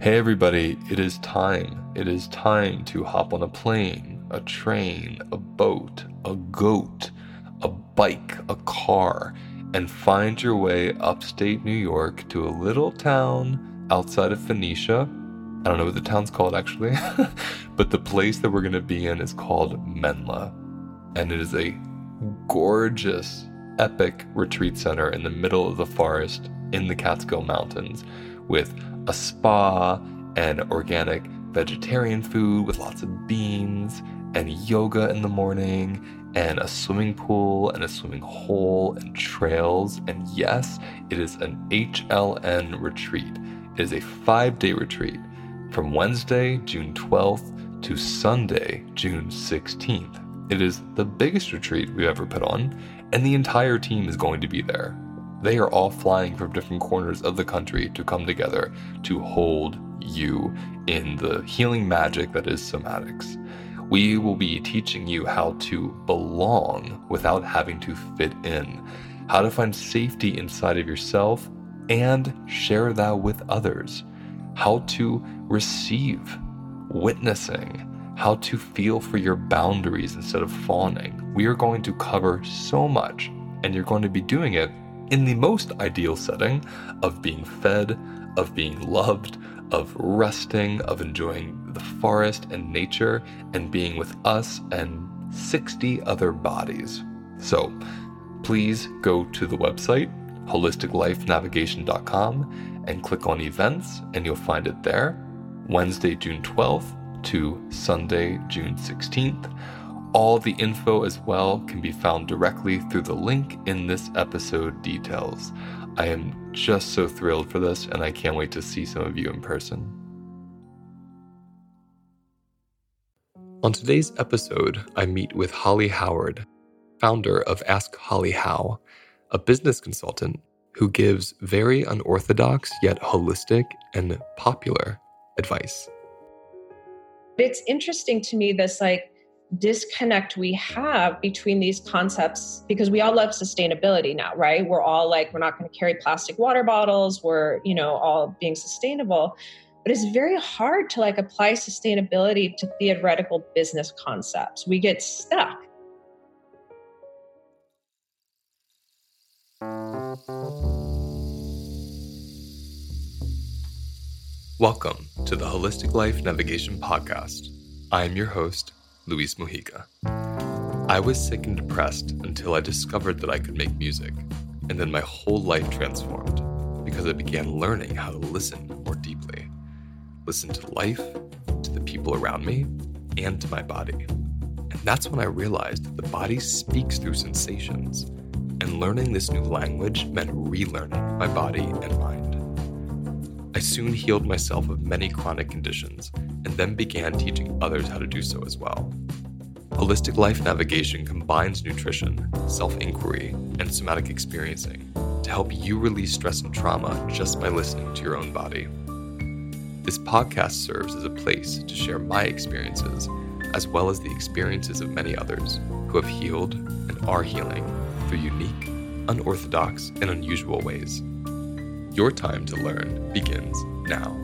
Hey everybody, it is time. It is time to hop on a plane, a train, a boat, a goat, a bike, a car, and find your way upstate New York to a little town outside of Phoenicia. I don't know what the town's called actually, but the place that we're going to be in is called Menla. And it is a gorgeous, epic retreat center in the middle of the forest in the Catskill Mountains with a spa and organic vegetarian food with lots of beans and yoga in the morning and a swimming pool and a swimming hole and trails. And yes, it is an HLN retreat. It is a 5-day retreat from Wednesday, June 12th to Sunday, June 16th. It is the biggest retreat we've ever put on, and the entire team is going to be there. They are all flying from different corners of the country to come together to hold you in the healing magic that is somatics. We will be teaching you how to belong without having to fit in, how to find safety inside of yourself and share that with others, how to receive, witnessing, how to feel for your boundaries instead of fawning. We are going to cover so much, and you're going to be doing it in the most ideal setting of being fed, of being loved, of resting, of enjoying the forest and nature, and being with us and 60 other bodies. So please go to the website, holisticlifenavigation.com, and click on events, and you'll find it there. Wednesday, June 12th to Sunday, June 16th. All the info as well can be found directly through the link in this episode details. I am just so thrilled for this, and I can't wait to see some of you in person. On today's episode, I meet with Holly Howard, founder of Ask Holly How, a business consultant who gives very unorthodox yet holistic and popular advice. It's interesting to me, this disconnect we have between these concepts, because we all love sustainability now, right? We're all we're not going to carry plastic water bottles. We're, all being sustainable, but it's very hard to apply sustainability to theoretical business concepts. We get stuck. Welcome to the Holistic Life Navigation Podcast. I am your host, Luis Mujica. I was sick and depressed until I discovered that I could make music, and then my whole life transformed because I began learning how to listen more deeply. Listen to life, to the people around me, and to my body. And that's when I realized that the body speaks through sensations, and learning this new language meant relearning my body and mind. I soon healed myself of many chronic conditions and then began teaching others how to do so as well. Holistic Life Navigation combines nutrition, self-inquiry, and somatic experiencing to help you release stress and trauma just by listening to your own body. This podcast serves as a place to share my experiences as well as the experiences of many others who have healed and are healing through unique, unorthodox, and unusual ways. Your time to learn begins now.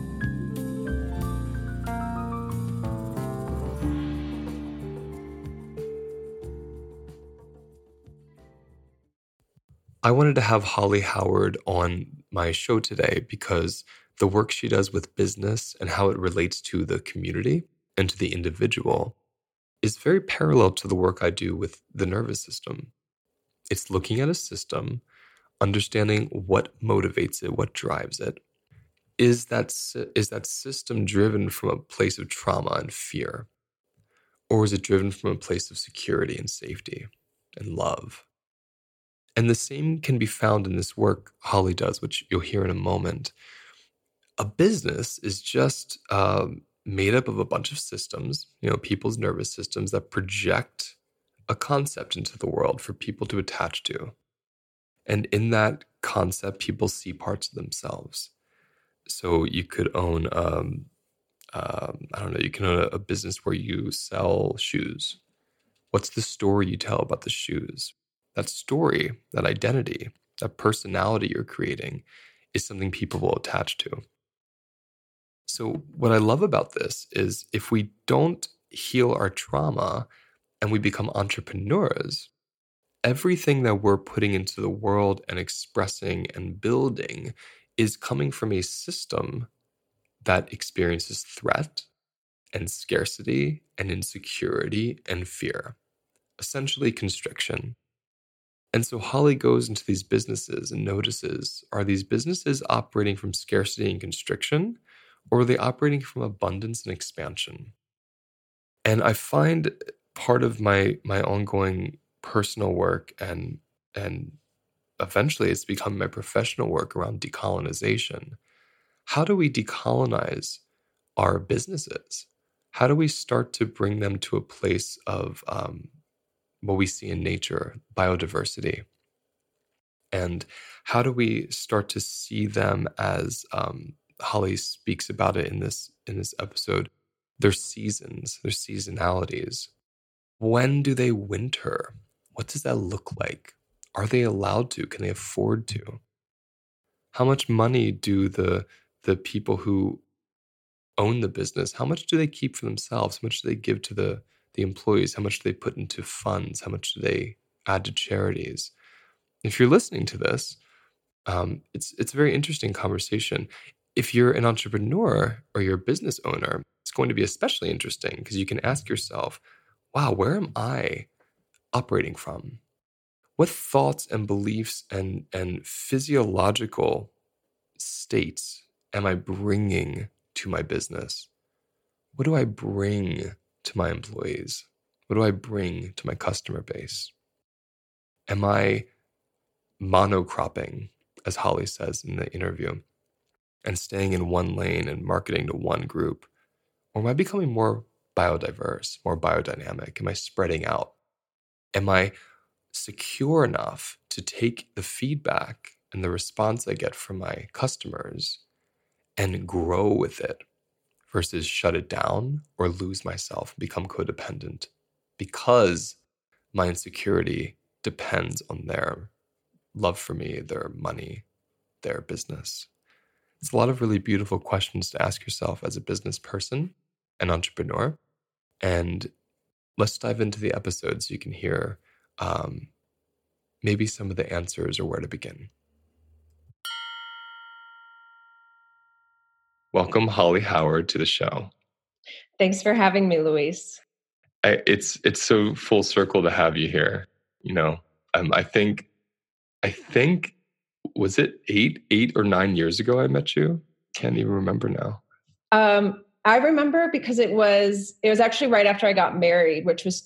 I wanted to have Holly Howard on my show today because the work she does with business and how it relates to the community and to the individual is very parallel to the work I do with the nervous system. It's looking at a system, understanding what motivates it, what drives it. Is that system driven from a place of trauma and fear? Or is it driven from a place of security and safety and love? And the same can be found in this work Holly does, which you'll hear in a moment. A business is just made up of a bunch of systems, people's nervous systems that project a concept into the world for people to attach to. And in that concept, people see parts of themselves. So you could own, you can own a business where you sell shoes. What's the story you tell about the shoes? That story, that identity, that personality you're creating is something people will attach to. So what I love about this is if we don't heal our trauma and we become entrepreneurs, everything that we're putting into the world and expressing and building is coming from a system that experiences threat and scarcity and insecurity and fear, essentially constriction. And so Holly goes into these businesses and notices, are these businesses operating from scarcity and constriction, or are they operating from abundance and expansion? And I find part of my ongoing personal work and eventually it's become my professional work around decolonization. How do we decolonize our businesses? How do we start to bring them to a place of what we see in nature, biodiversity? And how do we start to see them as Holly speaks about it in this episode? Their seasons, their seasonalities. When do they winter? What does that look like? Are they allowed to? Can they afford to? How much money do the people who own the business, how much do they keep for themselves? How much do they give to the employees? How much do they put into funds? How much do they add to charities? If you're listening to this, it's a very interesting conversation. If you're an entrepreneur or you're a business owner, it's going to be especially interesting because you can ask yourself, wow, where am I operating from? What thoughts and beliefs and physiological states am I bringing to my business? What do I bring to my employees? What do I bring to my customer base? Am I monocropping, as Holly says in the interview, and staying in one lane and marketing to one group? Or am I becoming more biodiverse, more biodynamic? Am I spreading out? Am I secure enough to take the feedback and the response I get from my customers and grow with it versus shut it down or lose myself, become codependent because my insecurity depends on their love for me, their money, their business? It's a lot of really beautiful questions to ask yourself as a business person, an entrepreneur. And let's dive into the episode so you can hear maybe some of the answers or where to begin. Welcome, Holly Howard, to the show. Thanks for having me, Luis. It's so full circle to have you here. You know, I think was it 8 or 9 years ago I met you? Can't even remember now. I remember because it was actually right after I got married, which was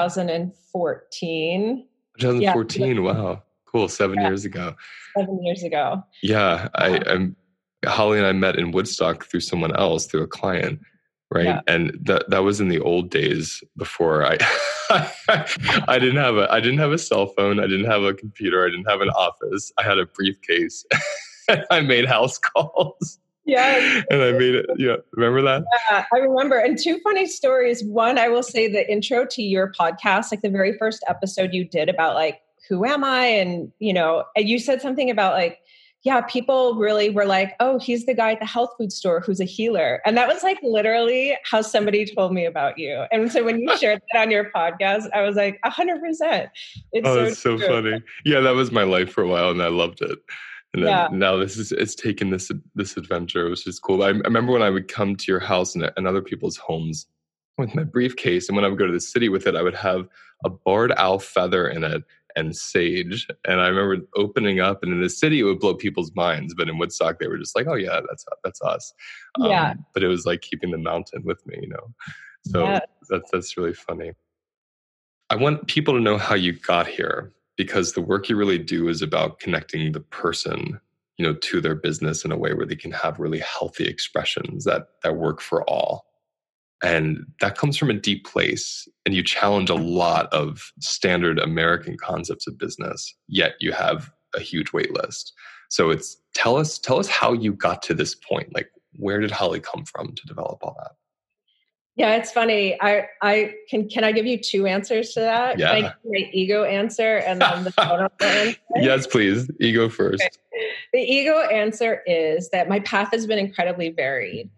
2014. 2014. Yeah. Wow. Cool. 7 years ago. 7 years ago. Yeah. I'm Holly and I met in Woodstock through someone else, through a client. Right. Yeah. And that was in the old days before I didn't have a cell phone. I didn't have a computer. I didn't have an office. I had a briefcase. I made house calls. Yeah. And I made it. Yeah. Remember that? Yeah, I remember. And two funny stories. One, I will say the intro to your podcast, like the very first episode you did about like, who am I? And, and you said something about like, yeah, people really were like, oh, he's the guy at the health food store who's a healer. And that was like literally how somebody told me about you. And so when you shared that on your podcast, I was like, 100%. It's so funny. Yeah, that was my life for a while and I loved it. And then now it's taken this adventure, which is cool. I remember when I would come to your house and other people's homes with my briefcase. And when I would go to the city with it, I would have a barred owl feather in it and sage. And I remember opening up, and in the city, it would blow people's minds. But in Woodstock, they were just like, oh, yeah, that's us. But it was like keeping the mountain with me, So that's really funny. I want people to know how you got here, because the work you really do is about connecting the person, to their business in a way where they can have really healthy expressions that work for all. And that comes from a deep place, and you challenge a lot of standard American concepts of business, yet you have a huge wait list. So tell us how you got to this point. Like, where did Holly come from to develop all that? Yeah, it's funny. Can I give you two answers to that? Yeah. Can I give my ego answer and then the vulnerable answer? Yes, please. Ego first. Okay. The ego answer is that my path has been incredibly varied.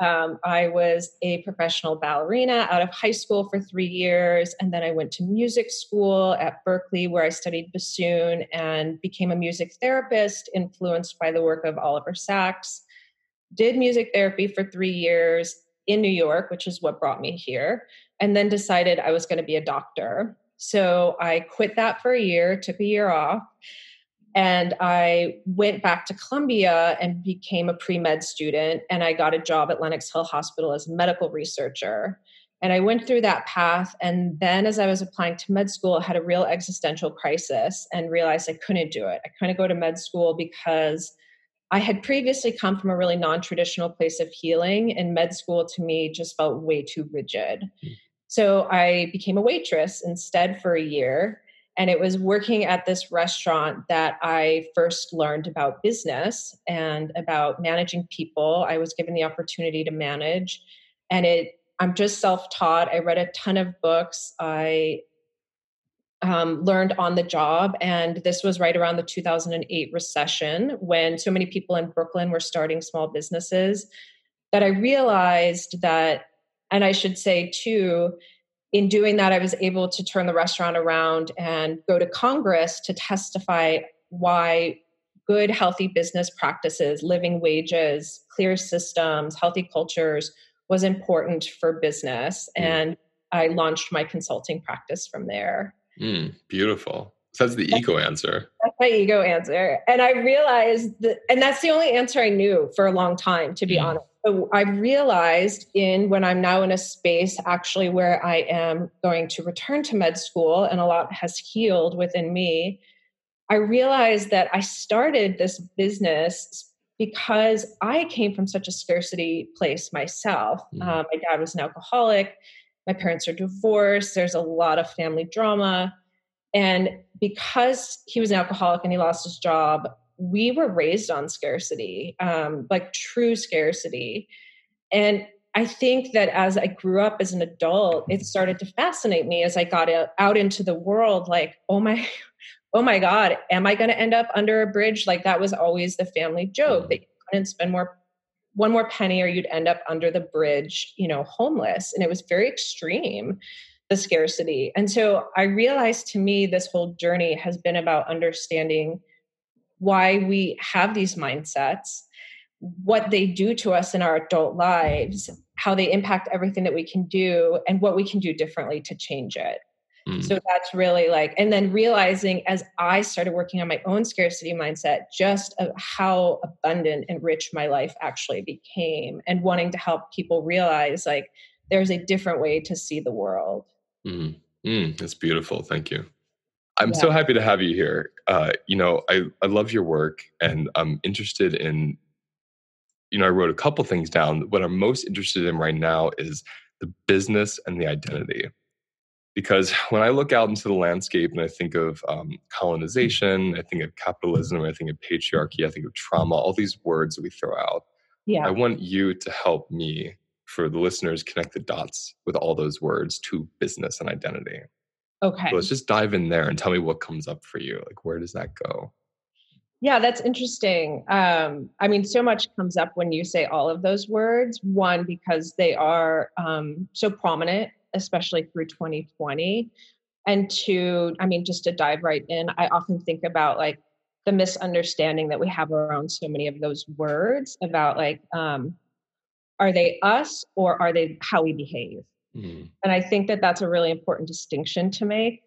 I was a professional ballerina out of high school for 3 years. And then I went to music school at Berkeley, where I studied bassoon and became a music therapist, influenced by the work of Oliver Sacks. Did music therapy for 3 years in New York, which is what brought me here, and then decided I was going to be a doctor. So I quit that for a year, took a year off, and I went back to Columbia and became a pre-med student. And I got a job at Lenox Hill Hospital as a medical researcher. And I went through that path. And then as I was applying to med school, I had a real existential crisis and realized I couldn't do it. I couldn't go to med school because I had previously come from a really non-traditional place of healing, and med school to me just felt way too rigid. So I became a waitress instead for a year. And it was working at this restaurant that I first learned about business and about managing people. I was given the opportunity to manage, and I'm just self-taught. I read a ton of books. I learned on the job. And this was right around the 2008 recession, when so many people in Brooklyn were starting small businesses, that I realized that, and I should say too, in doing that, I was able to turn the restaurant around and go to Congress to testify why good, healthy business practices, living wages, clear systems, healthy cultures was important for business. And I launched my consulting practice from there. Beautiful. So that's the ego answer. That's my ego answer. And I realized that, and that's the only answer I knew for a long time, to be honest. So I realized when I'm now in a space actually where I am going to return to med school and a lot has healed within me, I realized that I started this business because I came from such a scarcity place myself. My dad was an alcoholic. My parents are divorced. There's a lot of family drama. And because he was an alcoholic and he lost his job, we were raised on scarcity, like true scarcity. And I think that as I grew up as an adult, it started to fascinate me as I got out into the world, like, oh my God, am I going to end up under a bridge? Like that was always the family joke, that you couldn't spend one more penny or you'd end up under the bridge, homeless. And it was very extreme, the scarcity. And so I realized, to me, this whole journey has been about understanding why we have these mindsets, what they do to us in our adult lives, how they impact everything that we can do, and what we can do differently to change it. So that's really and then realizing as I started working on my own scarcity mindset, just how abundant and rich my life actually became, and wanting to help people realize there's a different way to see the world. That's beautiful. Thank you. I'm so happy to have you here. I love your work, and I'm interested in, I wrote a couple things down. What I'm most interested in right now is the business and the identity. Because when I look out into the landscape and I think of colonization, I think of capitalism, I think of patriarchy, I think of trauma, all these words that we throw out. I want you to help me, for the listeners, connect the dots with all those words to business and identity. Okay. So let's just dive in there and tell me what comes up for you. Where does that go? Yeah, that's interesting. So much comes up when you say all of those words. One, because they are so prominent, especially through 2020. And two, just to dive right in, I often think about the misunderstanding that we have around so many of those words about are they us or are they how we behave? And I think that that's a really important distinction to make.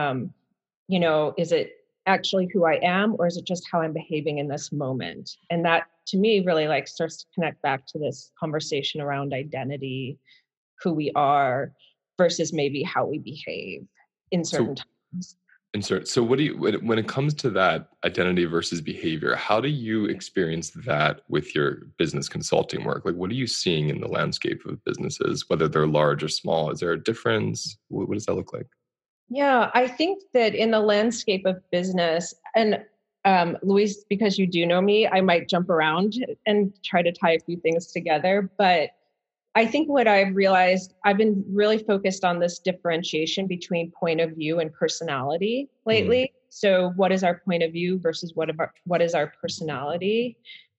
Is it actually who I am, or is it just how I'm behaving in this moment? And that to me really starts to connect back to this conversation around identity, who we are versus maybe how we behave in certain times. So what do you, when it comes to that identity versus behavior, how do you experience that with your business consulting work? What are you seeing in the landscape of businesses, whether they're large or small? Is there a difference? What does that look like? Yeah, I think that in the landscape of business, and Luis, because you do know me, I might jump around and try to tie a few things together. But I think what I've realized, I've been really focused on this differentiation between point of view and personality lately. So what is our point of view versus what is our personality?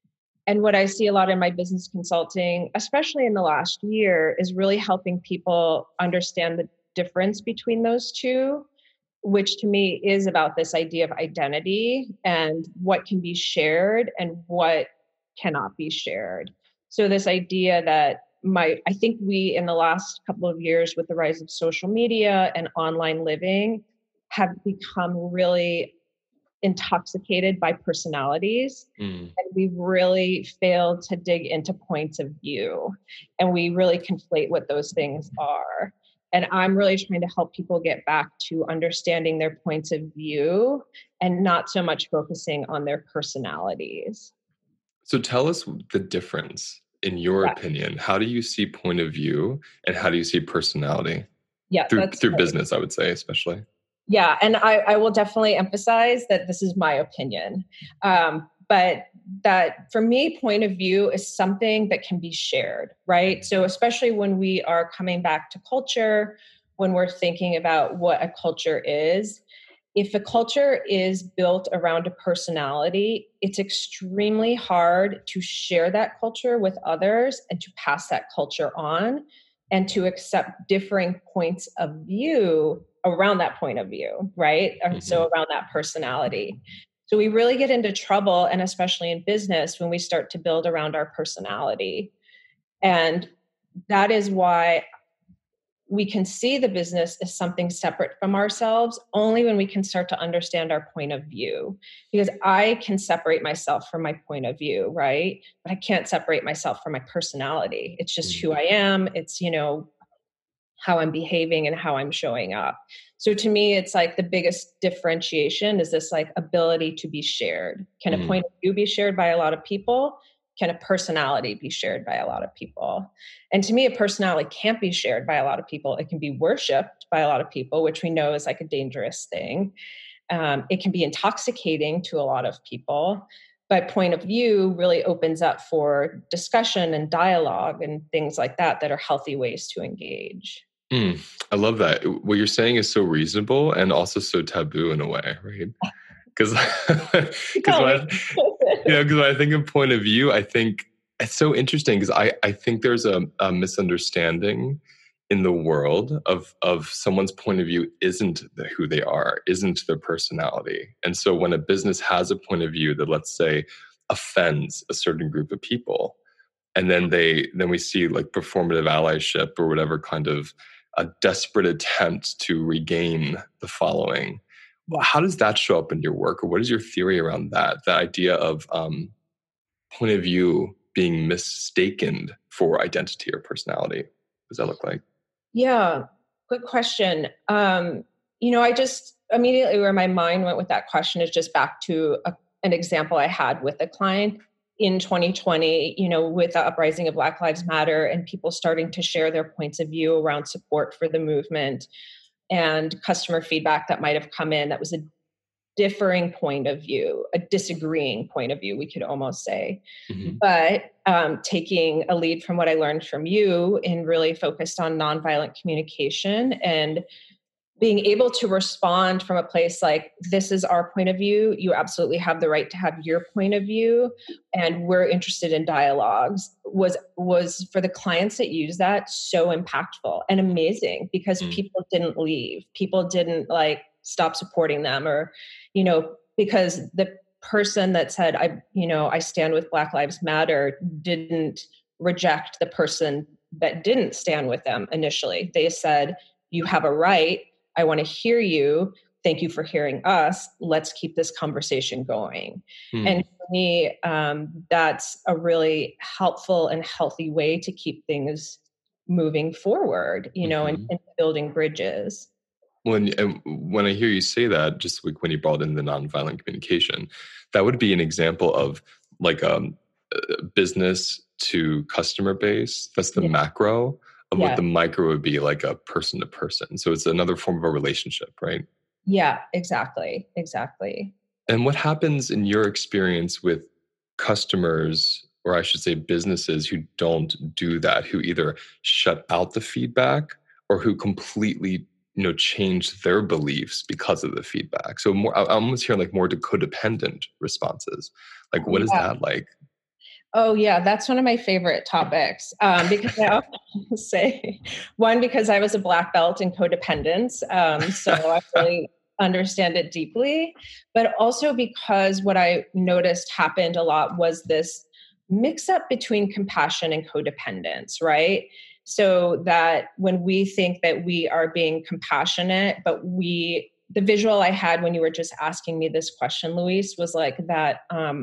And what I see a lot in my business consulting, especially in the last year, is really helping people understand the difference between those two, which to me is about this idea of identity and what can be shared and what cannot be shared. So this idea that I think we in the last couple of years with the rise of social media and online living have become really intoxicated by personalities. And we've really failed to dig into points of view. And we really conflate what those things are. And I'm really trying to help people get back to understanding their points of view and not so much focusing on their personalities. So tell us the difference in your opinion. How do you see point of view and how do you see personality? Yeah, through business, I would say, especially. Yeah, and I will definitely emphasize that this is my opinion. But that for me, point of view is something that can be shared, right? So especially when we are coming back to culture, when we're thinking about what a culture is, if a culture is built around a personality, it's extremely hard to share that culture with others and to pass that culture on and to accept differing points of view around that point of view, right? Mm-hmm. So around that personality. So we really get into trouble, and especially in business, when we start to build around our personality. And that is why we can see the business as something separate from ourselves only when we can start to understand our point of view. Because I can separate myself from my point of view, right? But I can't separate myself from my personality. It's just who I am. It's, how I'm behaving and how I'm showing up. So to me, it's like the biggest differentiation is this like ability to be shared. Can a point of view be shared by a lot of people? Can a personality be shared by a lot of people? And to me, a personality can't be shared by a lot of people. It can be worshiped by a lot of people, which we know is like a dangerous thing. It can be intoxicating to a lot of people. But point of view really opens up for discussion and dialogue and things like that that are healthy ways to engage. I love that. What you're saying is so reasonable and also so taboo in a way, right? Because when I think of point of view, I think it's so interesting because I think there's a misunderstanding in the world of someone's point of view isn't who they are, isn't their personality. And so when a business has a point of view that, let's say, offends a certain group of people, and then we see like performative allyship or whatever kind of a desperate attempt to regain the following. How does that show up in your work, or what is your theory around that? The idea of point of view being mistaken for identity or personality. What does that look like? Yeah, good question. I just immediately where my mind went with that question is just back to an example I had with a client in 2020, with the uprising of Black Lives Matter and people starting to share their points of view around support for the movement and customer feedback that might have come in that was a differing point of view, a disagreeing point of view, we could almost say. But taking a lead from what I learned from you and really focused on nonviolent communication and being able to respond from a place like, this is our point of view. You absolutely have the right to have your point of view. And we're interested in dialogues was for the clients that use that so impactful and amazing because people didn't leave. People didn't stop supporting them or, because the person that said, I stand with Black Lives Matter didn't reject the person that didn't stand with them initially. They said, you have a right. I want to hear you. Thank you for hearing us. Let's keep this conversation going. And for me, that's a really helpful and healthy way to keep things moving forward, and building bridges. When I hear you say that, just like when you brought in the nonviolent communication, that would be an example of like a business to customer base. That's the macro. Of what the micro would be like a person to person. So it's another form of a relationship, right? Yeah, exactly. And what happens in your experience with customers, or I should say businesses who don't do that, who either shut out the feedback or who completely, change their beliefs because of the feedback? So I almost hear like more codependent responses. Like, what is that like? Oh yeah, that's one of my favorite topics because I often say, one, because I was a black belt in codependence, so I really understand it deeply, but also because what I noticed happened a lot was this mix up between compassion and codependence, right? So that when we think that we are being compassionate, but the visual I had when you were just asking me this question, Luis, was like that.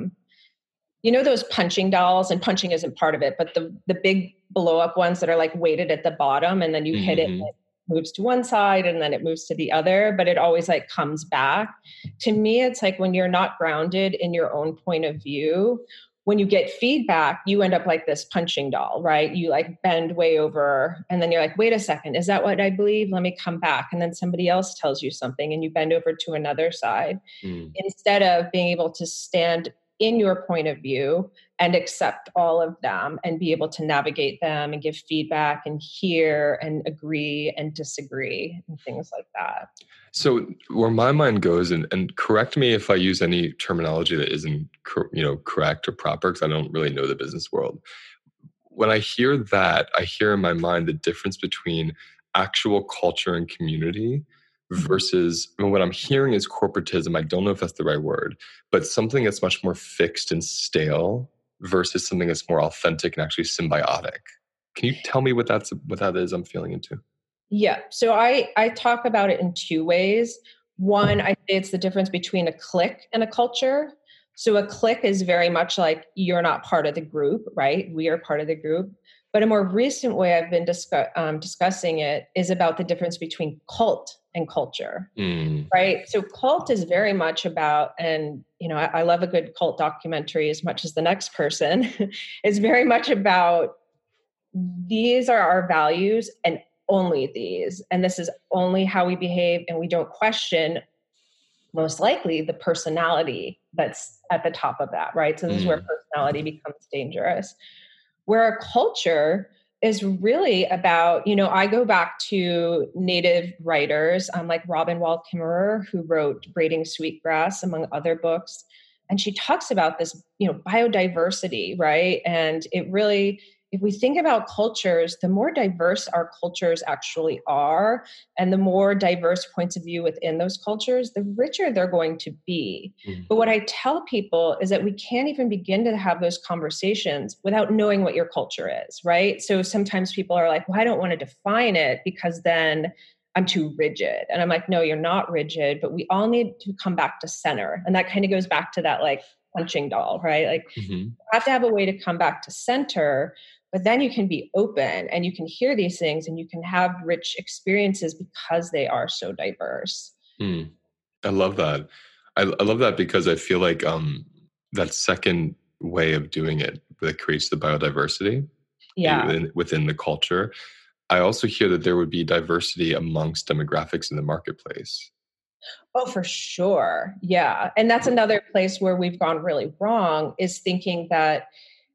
You know those punching dolls, and punching isn't part of it, but the big blow up ones that are like weighted at the bottom, and then you hit it, and Hmm. it moves to one side and then it moves to the other, but it always like comes back. To me, it's like when you're not grounded in your own point of view, when you get feedback, you end up like this punching doll, right? You like bend way over, and then you're like, wait a second, is that what I believe? Let me come back. And then somebody else tells you something, and you bend over to another side Mm. instead of being able to stand in your point of view and accept all of them and be able to navigate them and give feedback and hear and agree and disagree and things like that. So where my mind goes, and correct me if I use any terminology that isn't correct or proper, because I don't really know the business world. When I hear that, I hear in my mind the difference between actual culture and community versus, I mean, what I'm hearing is corporatism. I don't know if that's the right word, but something that's much more fixed and stale versus something that's more authentic and actually symbiotic. Can you tell me what that is I'm feeling into? Yeah. So I talk about it in two ways. One, I say it's the difference between a clique and a culture. So a clique is very much like you're not part of the group, right? We are part of the group. But a more recent way I've been discussing it is about the difference between cult and culture, Mm. right? So cult is very much about, and I love a good cult documentary as much as the next person. It's very much about these are our values and only these, and this is only how we behave, and we don't question most likely the personality that's at the top of that, right? So this is where Mm. personality becomes dangerous. Where a culture is really about, I go back to native writers, like Robin Wall Kimmerer, who wrote Braiding Sweetgrass, among other books. And she talks about this, biodiversity, right? And it really, if we think about cultures, the more diverse our cultures actually are, and the more diverse points of view within those cultures, the richer they're going to be. Mm. But what I tell people is that we can't even begin to have those conversations without knowing what your culture is, right? So sometimes people are like, well, I don't want to define it because then I'm too rigid. And I'm like, no, you're not rigid, but we all need to come back to center. And that kind of goes back to that like punching doll, right? Like Mm-hmm. you have to have a way to come back to center, but then you can be open and you can hear these things and you can have rich experiences because they are so diverse. Mm. I love that. I love that because I feel like that second way of doing it that creates the biodiversity Yeah. within the culture. I also hear that there would be diversity amongst demographics in the marketplace. Oh, for sure. Yeah. And that's another place where we've gone really wrong, is thinking that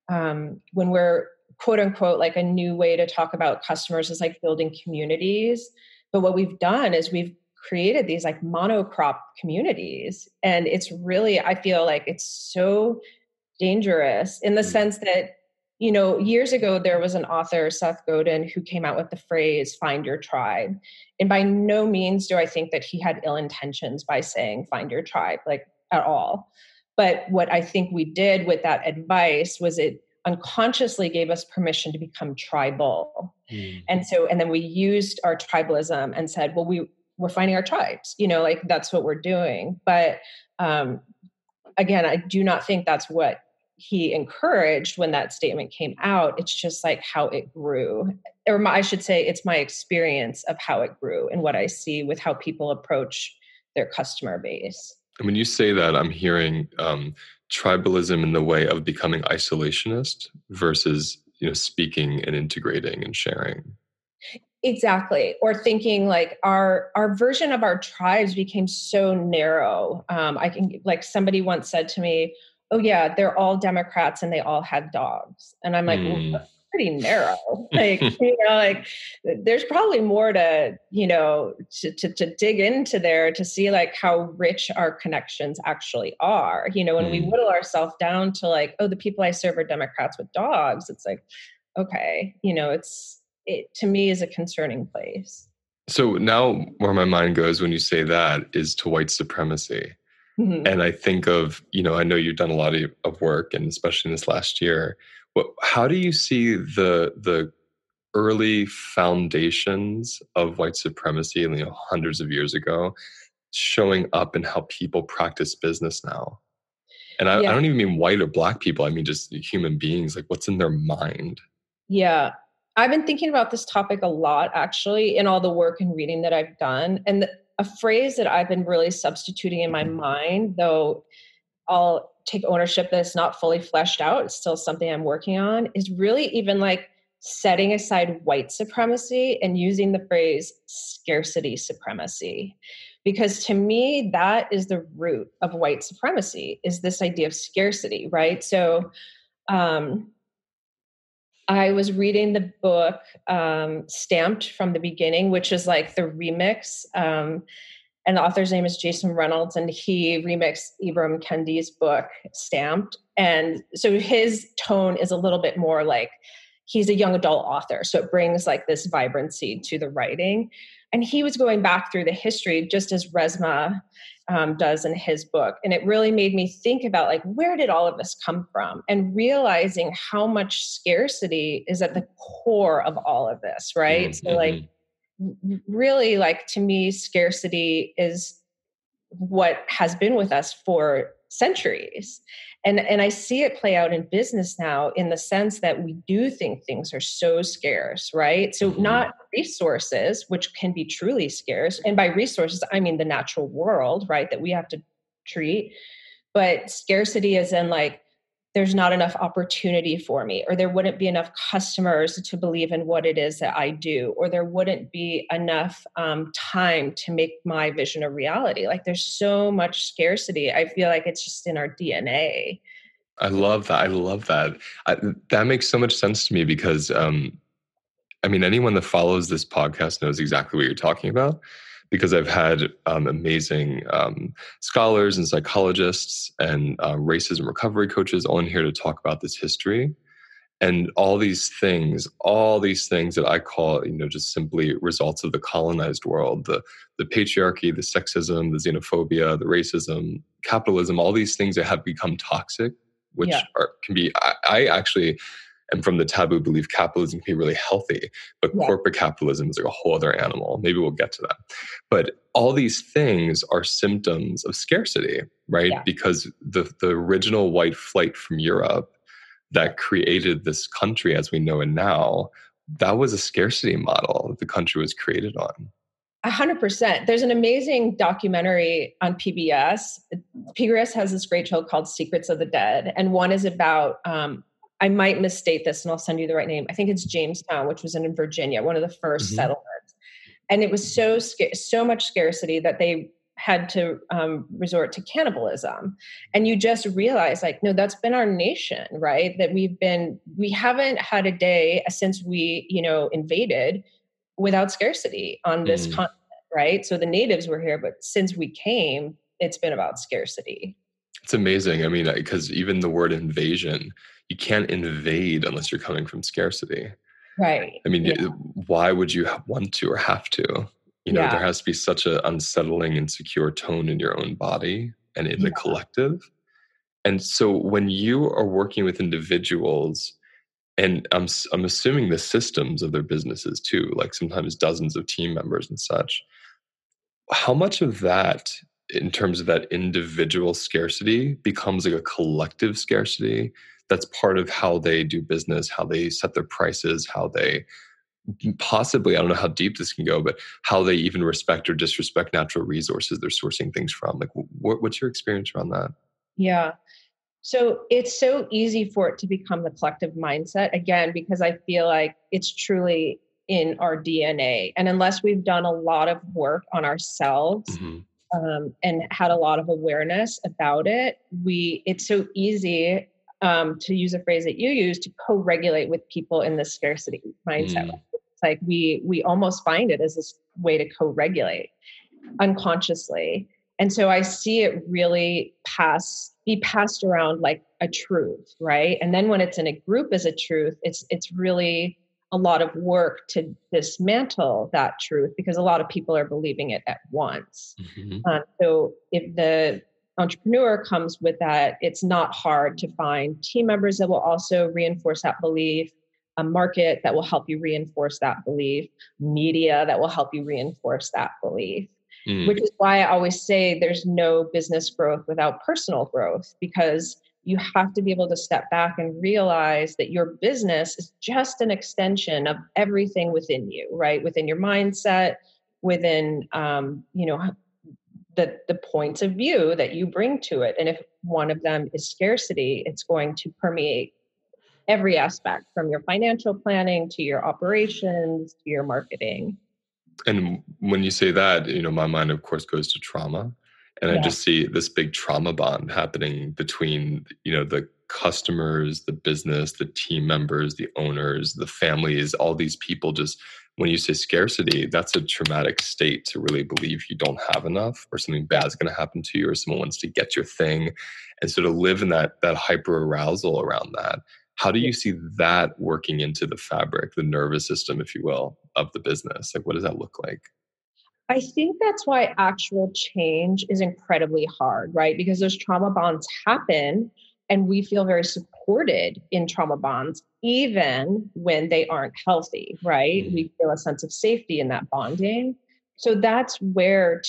when we're quote unquote like a new way to talk about customers is like building communities. But what we've done is we've created these like monocrop communities. And it's really, I feel like it's so dangerous in the Mm. sense that, years ago, there was an author, Seth Godin, who came out with the phrase, find your tribe. And by no means do I think that he had ill intentions by saying, find your tribe, like at all. But what I think we did with that advice was it unconsciously gave us permission to become tribal. Mm. And then we used our tribalism and said, well, we're finding our tribes, like that's what we're doing. But um, again, I do not think that's what he encouraged when that statement came out. It's just like how it grew. I should say, it's my experience of how it grew and what I see with how people approach their customer base. And when you say that, I'm hearing tribalism in the way of becoming isolationist versus speaking and integrating and sharing. Exactly. Or thinking like our version of our tribes became so narrow. I can, like, somebody once said to me, oh yeah, they're all Democrats and they all had dogs. And I'm like, well, Mm. pretty narrow. Like, like there's probably more to, to dig into there to see like how rich our connections actually are. When we whittle ourselves down to like, oh, the people I serve are Democrats with dogs, it's like, okay, it to me is a concerning place. So now where my mind goes when you say that is to white supremacy. Mm-hmm. And I think of, I know you've done a lot of work, and especially in this last year, how do you see the early foundations of white supremacy, hundreds of years ago, showing up in how people practice business now? And I don't even mean white or black people. I mean just human beings, like what's in their mind. Yeah. I've been thinking about this topic a lot, actually, in all the work and reading that I've done. And a phrase that I've been really substituting in my mind, though I'll take ownership that it's not fully fleshed out, it's still something I'm working on, is really even like setting aside white supremacy and using the phrase scarcity supremacy. Because to me, that is the root of white supremacy, is this idea of scarcity, right? So, I was reading the book Stamped from the Beginning, which is like the remix. And the author's name is Jason Reynolds, and he remixed Ibram Kendi's book Stamped. And so his tone is a little bit more like he's a young adult author. So it brings like this vibrancy to the writing. And he was going back through the history just as Resmaa does in his book. And it really made me think about like, where did all of this come from? And realizing how much scarcity is at the core of all of this, right? Mm-hmm. So like, really, like, to me, scarcity is what has been with us for centuries. And I see it play out in business now in the sense that we do think things are so scarce, right? So not resources, which can be truly scarce. And by resources, I mean the natural world, right? That we have to treat. But scarcity is in like, there's not enough opportunity for me, or there wouldn't be enough customers to believe in what it is that I do, or there wouldn't be enough time to make my vision a reality. Like there's so much scarcity. I feel like it's just in our DNA. I love that. I love that. That makes so much sense to me because, anyone that follows this podcast knows exactly what you're talking about, because I've had amazing scholars and psychologists and racism recovery coaches on here to talk about this history and all these things that I call, just simply results of the colonized world, the patriarchy, the sexism, the xenophobia, the racism, capitalism, all these things that have become toxic, which can be, I actually am from the taboo belief capitalism can be really healthy, but corporate capitalism is like a whole other animal. Maybe we'll get to that. But all these things are symptoms of scarcity, right? Yeah. Because the original white flight from Europe that created this country as we know it now, that was a scarcity model that the country was created on. 100%. There's an amazing documentary on PBS. PBS has this great show called Secrets of the Dead. And one is about, I might misstate this and I'll send you the right name. I think it's Jamestown, which was in Virginia, one of the first settlements. And it was so much scarcity that they had to resort to cannibalism. And you just realize like, no, that's been our nation, right? That we haven't had a day since we, invaded without scarcity on this continent, right? So the natives were here, but since we came, it's been about scarcity. It's amazing. Because even the word invasion, you can't invade unless you're coming from scarcity. Right. Why would you want to or have to? There has to be such an unsettling, insecure tone in your own body and in the collective. And so when you are working with individuals, and I'm assuming the systems of their businesses too, like sometimes dozens of team members and such, how much of that, in terms of that individual scarcity, becomes like a collective scarcity that's part of how they do business, how they set their prices, how they possibly, I don't know how deep this can go, but how they even respect or disrespect natural resources they're sourcing things from? Like, what's your experience around that? Yeah. So it's so easy for it to become the collective mindset, again, because I feel like it's truly in our DNA. And unless we've done a lot of work on ourselves and had a lot of awareness about it, it's so easy. to use a phrase that you use, to co-regulate with people in the scarcity mindset. Mm. Right? It's like we almost find it as this way to co-regulate unconsciously. And so I see it really be passed around like a truth, right? And then when it's in a group as a truth, it's really a lot of work to dismantle that truth because a lot of people are believing it at once. Mm-hmm. So if the entrepreneur comes with that, it's not hard to find team members that will also reinforce that belief, a market that will help you reinforce that belief, media that will help you reinforce that belief. Which is why I always say there's no business growth without personal growth, because you have to be able to step back and realize that your business is just an extension of everything within you, right? Within your mindset, within, the points of view that you bring to it. And if one of them is scarcity, it's going to permeate every aspect from your financial planning to your operations to your marketing. And when you say that, my mind, of course, goes to trauma. And I just see this big trauma bond happening between, the customers, the business, the team members, the owners, the families, all these people. Just when you say scarcity, that's a traumatic state to really believe you don't have enough or something bad is going to happen to you or someone wants to get your thing. And so to live in that hyper arousal around that, how do you see that working into the fabric, the nervous system, if you will, of the business? Like, what does that look like? I think that's why actual change is incredibly hard, right? Because those trauma bonds happen and we feel very supported in trauma bonds, even when they aren't healthy, right? Mm-hmm. We feel a sense of safety in that bonding. So that's where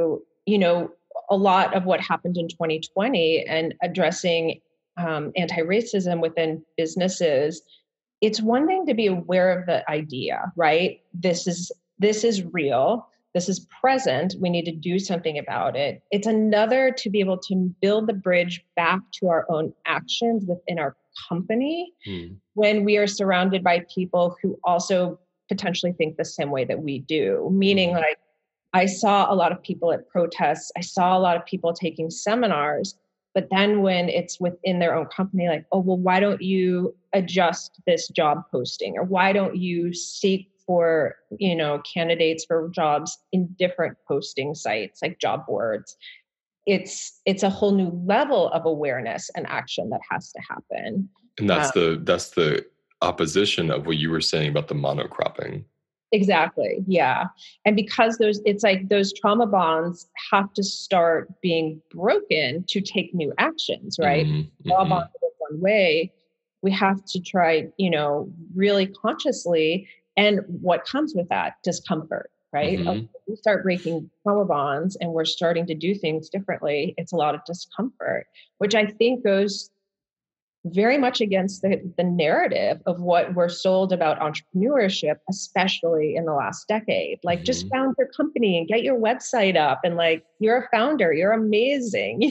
a lot of what happened in 2020 and addressing anti-racism within businesses, it's one thing to be aware of the idea, right? This is real. This is present. We need to do something about it. It's another to be able to build the bridge back to our own actions within our company when we are surrounded by people who also potentially think the same way that we do. Meaning, like, I saw a lot of people at protests. I saw a lot of people taking seminars. But then when it's within their own company, like, oh, well, why don't you adjust this job posting? Or why don't you seek for, candidates for jobs in different posting sites like job boards? It's a whole new level of awareness and action that has to happen. And that's the opposition of what you were saying about the monocropping. Exactly. Yeah. And because it's like those trauma bonds have to start being broken to take new actions, right? Trauma bonds one way. We have to try, really consciously. And what comes with that? Discomfort, right? Okay, we start breaking trauma bonds and we're starting to do things differently. It's a lot of discomfort, which I think goes very much against the narrative of what we're sold about entrepreneurship, especially in the last decade. Like, just found your company and get your website up, and like, you're a founder, you're amazing,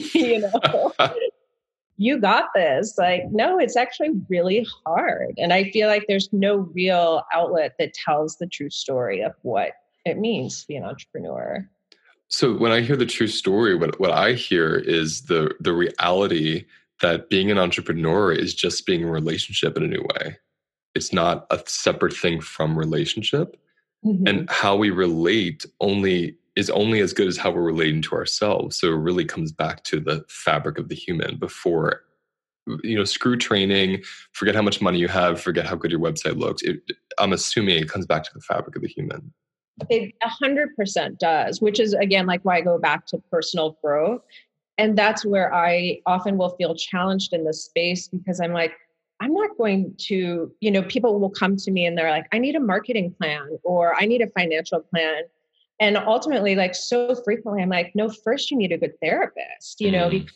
you got this. Like, no, it's actually really hard. And I feel like there's no real outlet that tells the true story of what it means to be an entrepreneur. So when I hear the true story, what I hear is the reality that being an entrepreneur is just being a relationship in a new way. It's not a separate thing from relationship. And how we relate is only as good as how we're relating to ourselves. So it really comes back to the fabric of the human before, screw training, forget how much money you have, forget how good your website looks. I'm assuming it comes back to the fabric of the human. It 100% does, which is, again, like why I go back to personal growth. And that's where I often will feel challenged in this space, because I'm like, I'm not going to, people will come to me and they're like, I need a marketing plan or I need a financial plan. And ultimately, like, so frequently I'm like, no, first you need a good therapist, because you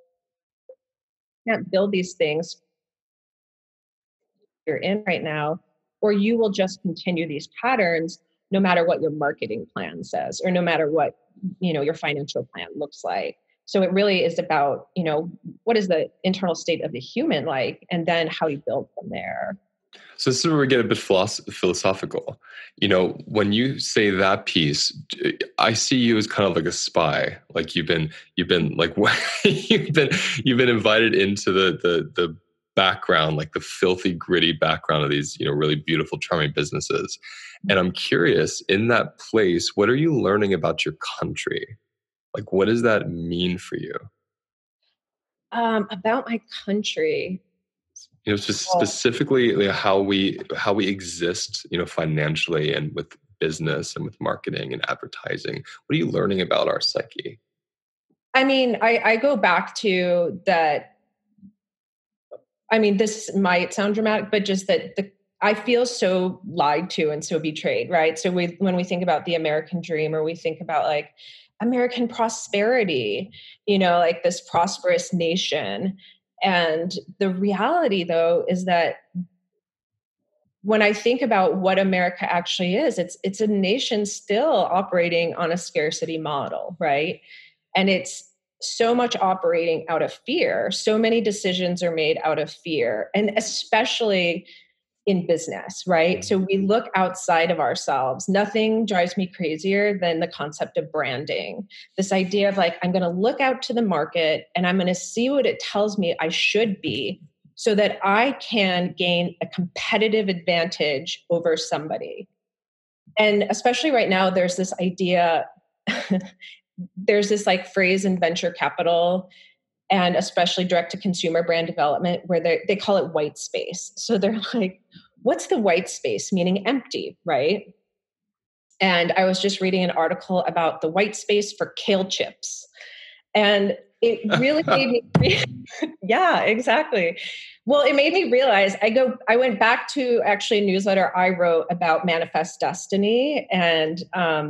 can't build these things you're in right now, or you will just continue these patterns no matter what your marketing plan says, or no matter what, your financial plan looks like. So it really is about, what is the internal state of the human like, and then how you build from there. So this is where we get a bit philosophical. When you say that piece, I see you as kind of like a spy. Like you've been like you've been invited into the background, like the filthy, gritty background of these, really beautiful, charming businesses. And I'm curious, in that place, what are you learning about your country? Like, what does that mean for you? About my country. Just specifically like how we exist, financially and with business and with marketing and advertising. What are you learning about our psyche? I mean, I go back to that. I mean, this might sound dramatic, but just that I feel so lied to and so betrayed, right? So when we think about the American dream, or we think about like American prosperity, like this prosperous nation. And the reality, though, is that when I think about what America actually is, it's a nation still operating on a scarcity model, right? And it's so much operating out of fear. So many decisions are made out of fear, and especially in business, right? So we look outside of ourselves. Nothing drives me crazier than the concept of branding. This idea of like, I'm going to look out to the market and I'm going to see what it tells me I should be so that I can gain a competitive advantage over somebody. And especially right now, there's this idea, there's this like phrase in venture capital and especially direct to consumer brand development where they call it white space. So they're like, what's the white space? Meaning empty, right? And I was just reading an article about the white space for kale chips. And it really made me, yeah, exactly. Well, it made me realize I went back to actually a newsletter I wrote about Manifest Destiny and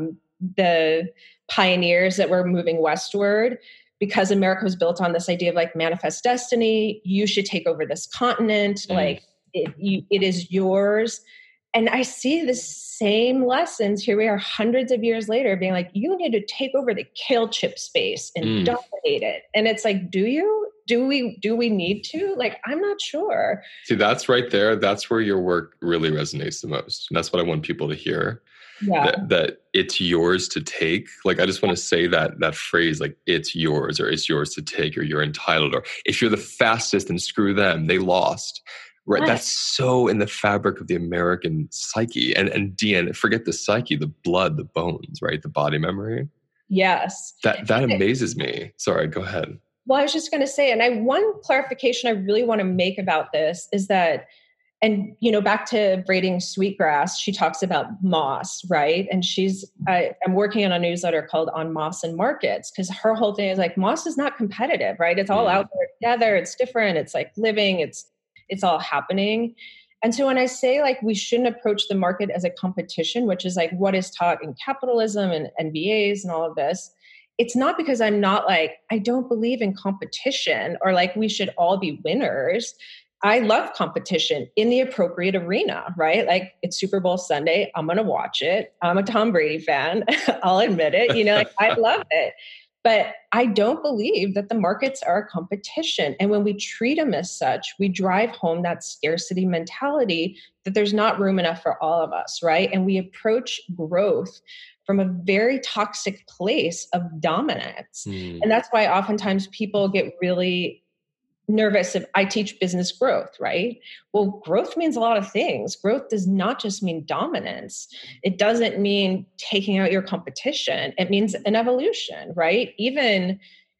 the pioneers that were moving westward, because America was built on this idea of like manifest destiny. You should take over this continent. Like it is yours. And I see the same lessons. Here we are hundreds of years later being like, you need to take over the kale chip space and dominate it. And it's like, do you? Do we need to? Like, I'm not sure. See, that's right there. That's where your work really resonates the most. And that's what I want people to hear. Yeah. That it's yours to take. Like, I just want to say that phrase, like, it's yours, or it's yours to take, or you're entitled, or if you're the fastest, then screw them, they lost. Right. That's so in the fabric of the American psyche and DNA. Forget the psyche, the blood, the bones, right? The body memory. Yes. That amazes me. Sorry, go ahead. Well, I was just going to say, and one clarification I really want to make about this is that, and, back to Braiding Sweetgrass, she talks about moss, right? And I'm working on a newsletter called On Moss and Markets, because her whole thing is like, moss is not competitive, right? It's all out there together. It's different. It's like living. It's all happening. And so when I say like, we shouldn't approach the market as a competition, which is like what is taught in capitalism and MBAs and all of this, it's not because I'm not like, I don't believe in competition or like we should all be winners. I love competition in the appropriate arena, right? Like it's Super Bowl Sunday. I'm going to watch it. I'm a Tom Brady fan. I'll admit it. Like I love it. But I don't believe that the markets are a competition. And when we treat them as such, we drive home that scarcity mentality that there's not room enough for all of us, right? And we approach growth from a very toxic place of dominance. And that's why oftentimes people get really nervous if I teach business growth, right? Well, growth means a lot of things. Growth does not just mean dominance. It doesn't mean taking out your competition. It means an evolution, right? Even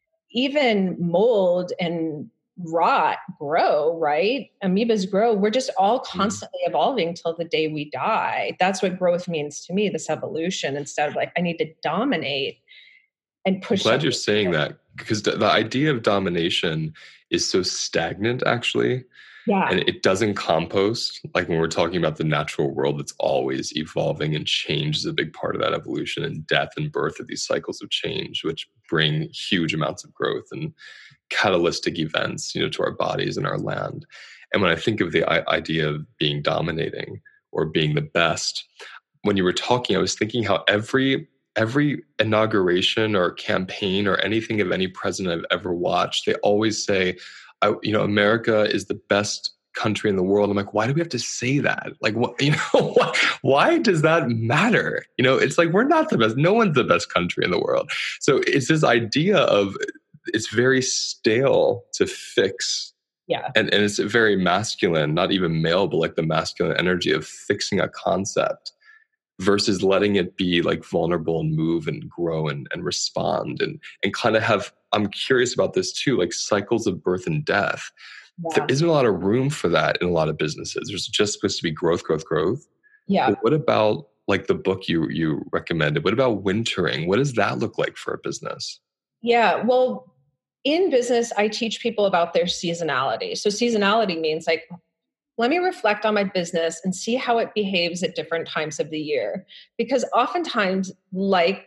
mold and rot grow, right? Amoebas grow. We're just all constantly evolving till the day we die. That's what growth means to me, this evolution, instead of like, I need to dominate and push. I'm glad you're saying that, because the idea of domination is so stagnant, actually. Yeah. And it doesn't compost. Like when we're talking about the natural world, it's always evolving, and change is a big part of that evolution, and death and birth are these cycles of change, which bring huge amounts of growth and catalytic events, to our bodies and our land. And when I think of the idea of being dominating or being the best, when you were talking, I was thinking how every inauguration or campaign or anything of any president I've ever watched, they always say, America is the best country in the world. I'm like, why do we have to say that? Like, what, why does that matter? It's like, we're not the best. No one's the best country in the world. So it's this idea of, it's very stale to fix Yeah. And it's very masculine, not even male, but like the masculine energy of fixing a concept versus letting it be like vulnerable and move and grow and respond and kind of have, I'm curious about this too, like cycles of birth and death. There Yeah. isn't a lot of room for that in a lot of businesses. There's just supposed to be growth, growth, growth. Yeah. But what about like the book you recommended? What about wintering? What does that look like for a business? Yeah. Well, in business, I teach people about their seasonality. So, seasonality means like, let me reflect on my business and see how it behaves at different times of the year. Because oftentimes, like,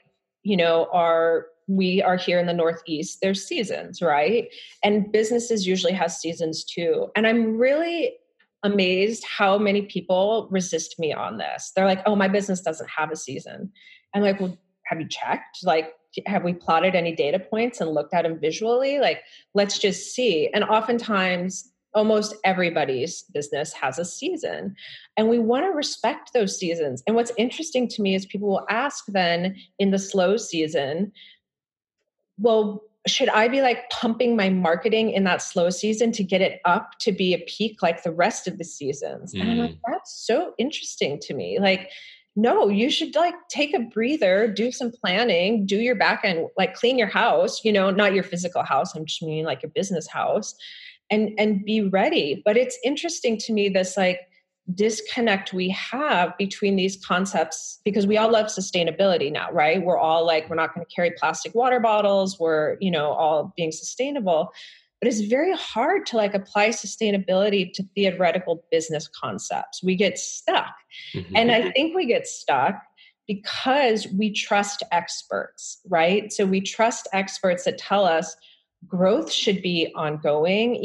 we are here in the Northeast, there's seasons, right? And businesses usually have seasons too. And I'm really amazed how many people resist me on this. They're like, oh, my business doesn't have a season. I'm like, well, have you checked? Like, have we plotted any data points and looked at them visually? Like, let's just see. And oftentimes, almost everybody's business has a season, and we want to respect those seasons. And what's interesting to me is people will ask then in the slow season, well, should I be like pumping my marketing in that slow season to get it up to be a peak like the rest of the seasons? And I'm like, Mm. that's so interesting to me. Like, no, you should like take a breather, do some planning, do your back end, like clean your house, not your physical house. I'm just meaning like your business house, and be ready. But it's interesting to me, this like disconnect we have between these concepts, because we all love sustainability now, right? We're all like, we're not going to carry plastic water bottles, we're all being sustainable. But it's very hard to like apply sustainability to theoretical business concepts. We get stuck. And I think we get stuck because we trust experts, right? So we trust experts that tell us growth should be ongoing,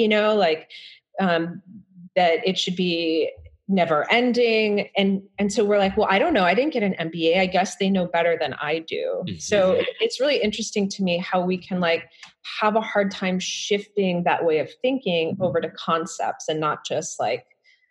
um, that it should be never ending. And so we're like, well, I don't know. I didn't get an MBA. I guess they know better than I do. So it's really interesting to me how we can like have a hard time shifting that way of thinking over to concepts and not just like,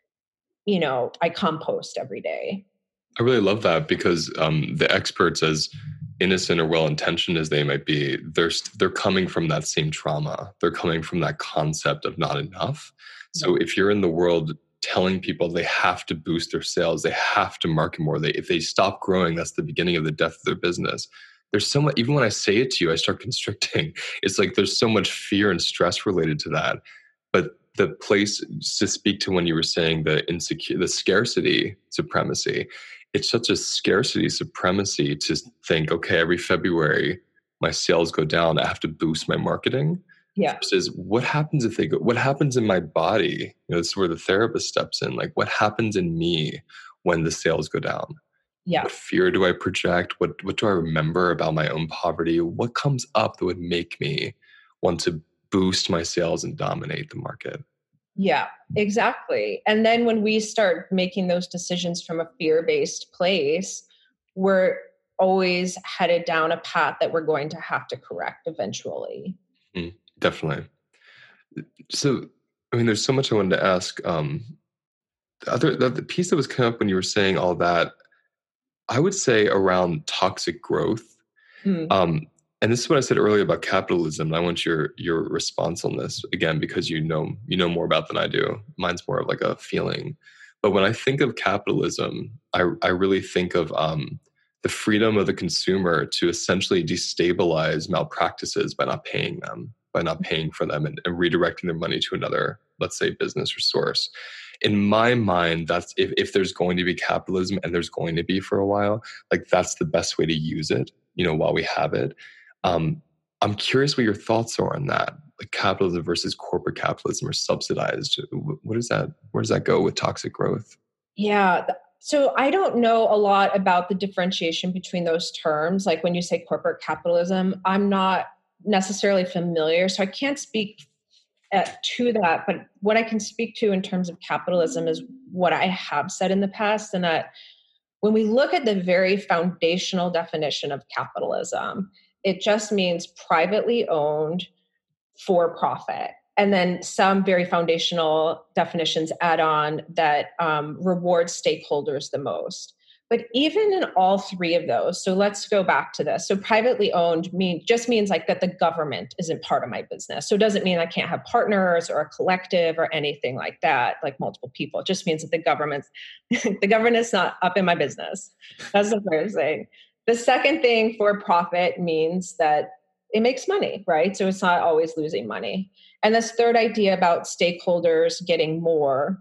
I compost every day. I really love that because the experts, as innocent or well-intentioned as they might be, they're coming from that same trauma. They're coming from that concept of not enough. So if you're in the world telling people they have to boost their sales, they have to market more, if they stop growing, that's the beginning of the death of their business. There's so much, even when I say it to you, I start constricting. It's like there's so much fear and stress related to that. But the place to speak to when you were saying the scarcity supremacy, it's such a scarcity supremacy to think, okay, every February my sales go down, I have to boost my marketing. Yeah. Versus what happens if they go, what happens in my body? This is where the therapist steps in. Like, what happens in me when the sales go down? Yeah. What fear do I project? What do I remember about my own poverty? What comes up that would make me want to boost my sales and dominate the market? Yeah, exactly. And then when we start making those decisions from a fear-based place, we're always headed down a path that we're going to have to correct eventually. Definitely. So, I mean, there's so much I wanted to ask. The piece that was coming up when you were saying all that, I would say around toxic growth. Mm. And this is what I said earlier about capitalism. And I want your response on this again, because you know more about than I do. Mine's more of like a feeling. But when I think of capitalism, I really think of the freedom of the consumer to essentially destabilize malpractices by not paying them, by not paying for them, and redirecting their money to another, let's say, business or source. In my mind, that's if there's going to be capitalism, and there's going to be for a while, like that's the best way to use it, while we have it. I'm curious what your thoughts are on that, like capitalism versus corporate capitalism or subsidized. What is that? Where does that go with toxic growth? Yeah. So I don't know a lot about the differentiation between those terms. Like when you say corporate capitalism, I'm not necessarily familiar. So I can't speak to that. But what I can speak to in terms of capitalism is what I have said in the past, and that when we look at the very foundational definition of capitalism, it just means privately owned for profit. And then some very foundational definitions add on that reward stakeholders the most. But even in all three of those, so let's go back to this. So privately owned just means like that the government isn't part of my business. So it doesn't mean I can't have partners or a collective or anything like that, like multiple people. It just means that the government's not up in my business. That's the first thing. The second thing, for profit, means that it makes money, right? So it's not always losing money. And this third idea about stakeholders getting more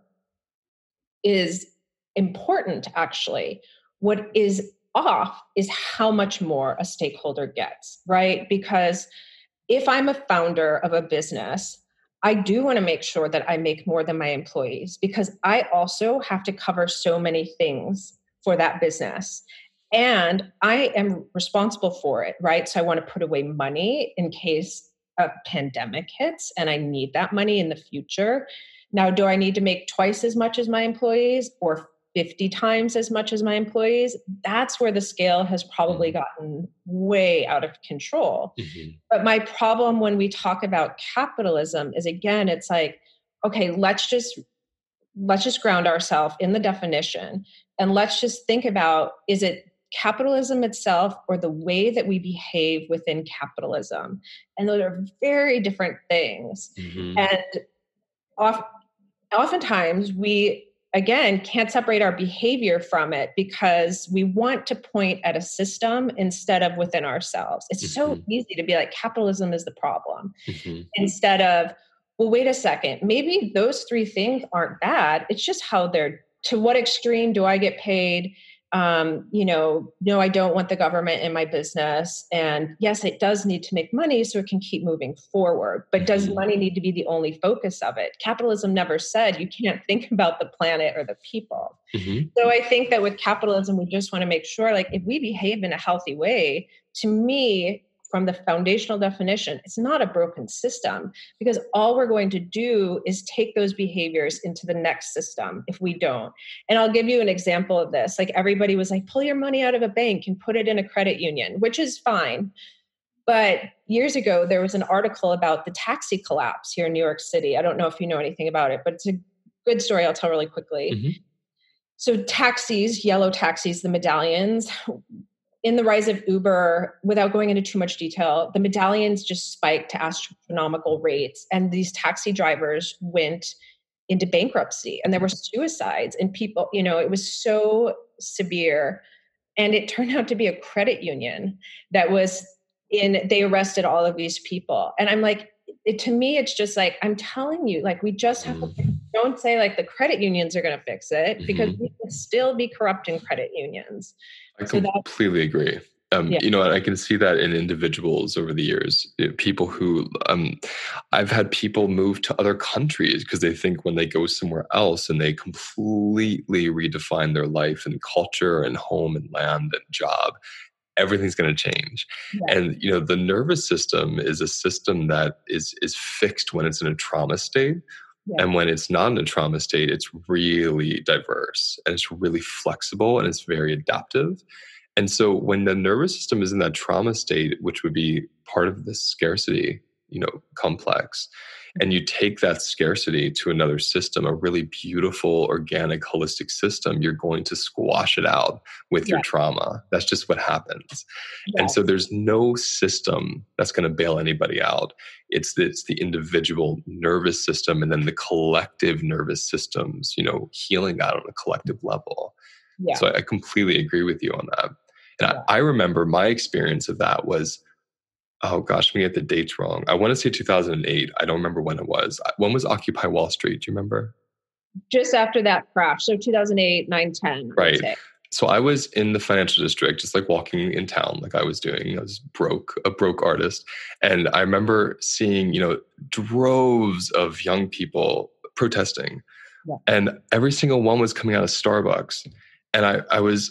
is important, actually. What is off is how much more a stakeholder gets, right? Because if I'm a founder of a business, I do want to make sure that I make more than my employees, because I also have to cover so many things for that business. And I am responsible for it, right? So I want to put away money in case a pandemic hits and I need that money in the future. Now, do I need to make twice as much as my employees or 50 times as much as my employees? That's where the scale has probably gotten way out of control. Mm-hmm. But my problem when we talk about capitalism is, again, it's like, okay, let's just ground ourselves in the definition, and let's just think about, is it capitalism itself or the way that we behave within capitalism? And those are very different things. Mm-hmm. And oftentimes we, again, can't separate our behavior from it because we want to point at a system instead of within ourselves. It's mm-hmm. so easy to be like, capitalism is the problem, mm-hmm. instead of, well, wait a second, maybe those three things aren't bad. It's just how to what extreme do I get paid? No, I don't want the government in my business. And yes, it does need to make money so it can keep moving forward. But does money need to be the only focus of it? Capitalism never said you can't think about the planet or the people. Mm-hmm. So I think that with capitalism, we just want to make sure, like, if we behave in a healthy way, to me, from the foundational definition, it's not a broken system, because all we're going to do is take those behaviors into the next system if we don't. And I'll give you an example of this. Like, everybody was like, pull your money out of a bank and put it in a credit union, which is fine. But years ago, there was an article about the taxi collapse here in New York City. I don't know if you know anything about it, but it's a good story. I'll tell really quickly. Mm-hmm. So taxis, yellow taxis, the medallions, in the rise of Uber, without going into too much detail, the medallions just spiked to astronomical rates. And these taxi drivers went into bankruptcy, and there were suicides, and people, it was so severe. And it turned out to be a credit union that they arrested all of these people. And I'm like, to me, it's just like, I'm telling you, like, we just have to, don't say like the credit unions are going to fix it, because we can still be corrupt in credit unions. I completely agree. Yeah. I can see that in individuals over the years. People who, I've had people move to other countries because they think when they go somewhere else and they completely redefine their life and culture and home and land and job, everything's going to change. Yeah. And, the nervous system is a system that is fixed when it's in a trauma state. Yeah. And when it's not in a trauma state, it's really diverse and it's really flexible and it's very adaptive. And so when the nervous system is in that trauma state, which would be part of the scarcity, complex, and you take that scarcity to another system, a really beautiful, organic, holistic system, you're going to squash it out with your trauma. That's just what happens. Yeah. And so there's no system that's going to bail anybody out. It's the individual nervous system and then the collective nervous systems, healing that on a collective level. Yeah. So I completely agree with you on that. And I remember my experience of that was, oh gosh, let me get the dates wrong. I want to say 2008. I don't remember when it was. When was Occupy Wall Street? Do you remember? Just after that crash. So 2008, 9, 10. Right. So I was in the financial district, just like walking in town, like I was doing. I was a broke artist. And I remember seeing, droves of young people protesting. Yeah. And every single one was coming out of Starbucks. And I went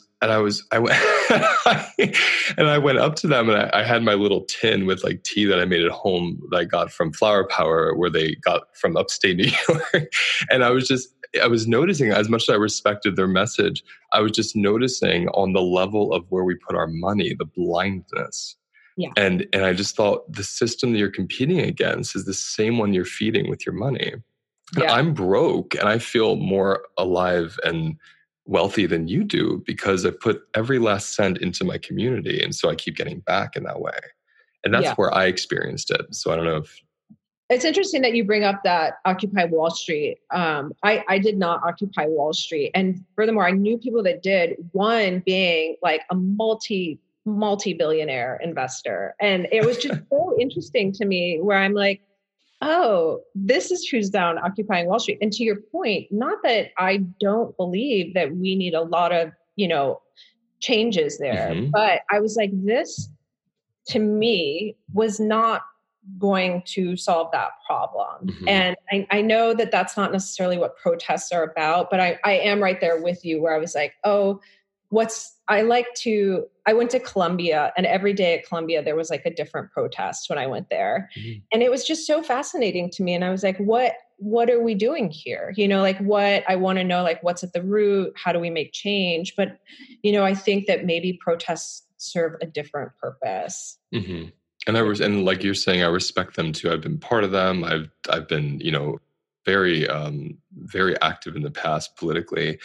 and I went up to them, and I had my little tin with like tea that I made at home that I got from Flower Power, where they got from upstate New York. And I was noticing, as much as I respected their message, I was just noticing on the level of where we put our money, the blindness. Yeah. And I just thought the system that you're competing against is the same one you're feeding with your money. And I'm broke and I feel more alive and wealthy than you do because I put every last cent into my community. And so I keep getting back in that way. And that's Yeah. where I experienced it. So I don't know if. It's interesting that you bring up that Occupy Wall Street. I did not occupy Wall Street. And furthermore, I knew people that did, one being like a multi-billionaire investor. And it was just so interesting to me where I'm like, oh, this is who's down occupying Wall Street. And to your point, not that I don't believe that we need a lot of, changes there, but I was like, this to me was not going to solve that problem. And I know that that's not necessarily what protests are about, but I am right there with you where I was like, oh, I went to Columbia, and every day at Columbia, there was like a different protest when I went there. And it was just so fascinating to me. And I was like, what are we doing here? I want to know, like, what's at the root? How do we make change? But, I think that maybe protests serve a different purpose. And like you're saying, I respect them too. I've been part of them. I've been, very, very active in the past politically.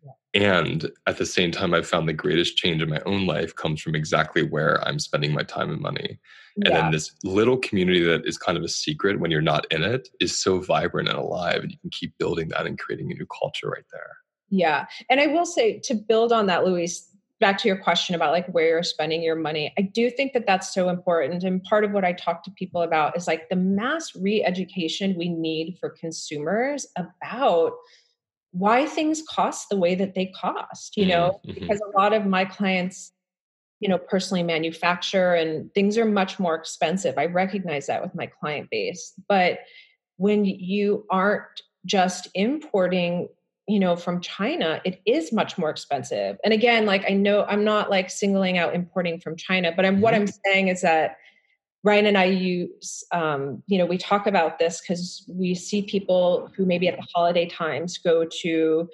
And at the same time, I've found the greatest change in my own life comes from exactly where I'm spending my time and money. Yeah. And then this little community that is kind of a secret when you're not in it is so vibrant and alive, and you can keep building that and creating a new culture right there. Yeah. And I will say, to build on that, Luis, back to your question about like where you're spending your money, I do think that that's so important. And part of what I talk to people about is like the mass re-education we need for consumers about why things cost the way that they cost, because a lot of my clients, personally manufacture, and things are much more expensive. I recognize that with my client base. But when you aren't just importing, from China, it is much more expensive. And again, like, I know I'm not like singling out importing from China, but what I'm saying is that Ryan and I use, we talk about this because we see people who maybe at the holiday times go to